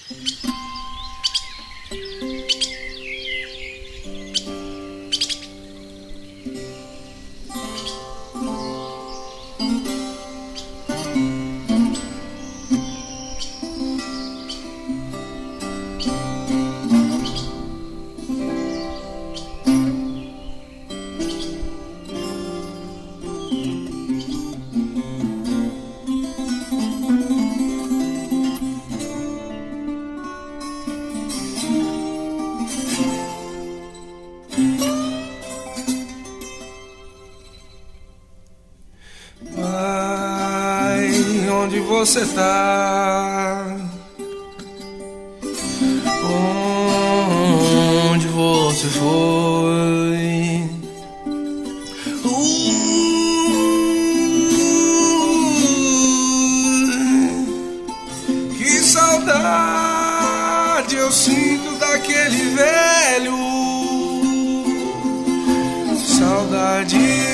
Onde você tá? Onde você foi? Que saudade eu sinto daquele velho. Saudade.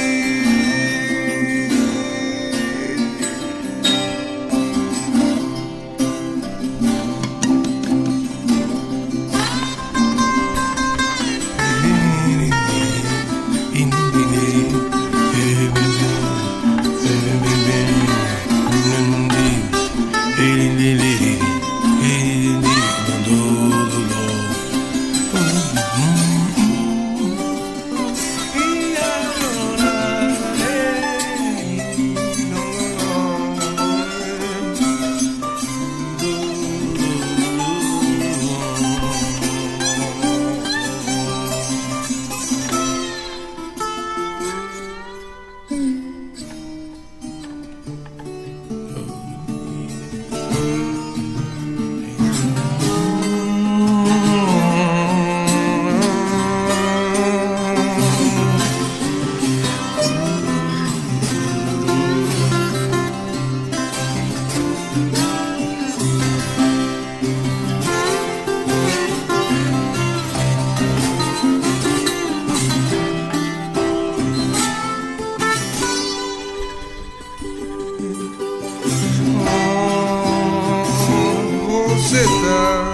Você tá?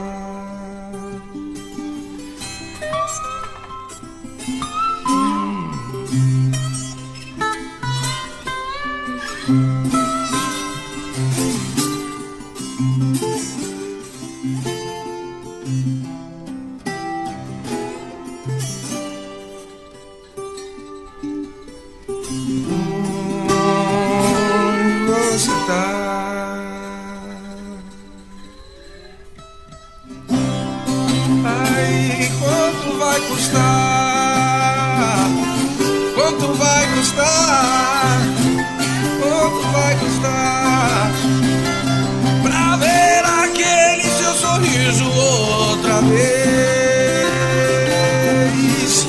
Você tá? Ai, quanto vai custar? Quanto vai custar? Quanto vai custar? Pra ver aquele seu sorriso outra vez.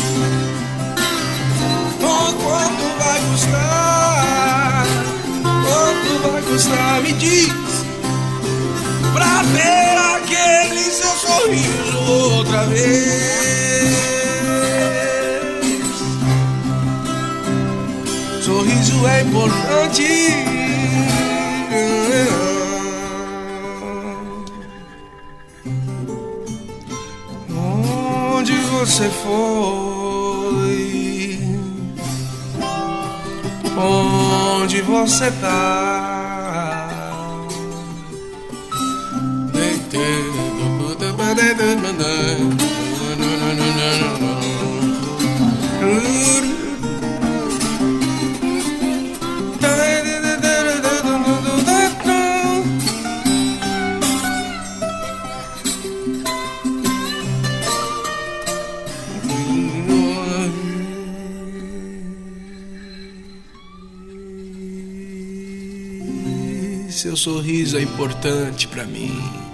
Oh, quanto vai custar? Quanto vai custar? Me diz. Pra ver aquele seu sorriso outra vez. Sorriso é importante. Onde você foi? Onde você tá? Seu sorriso é importante pra mim.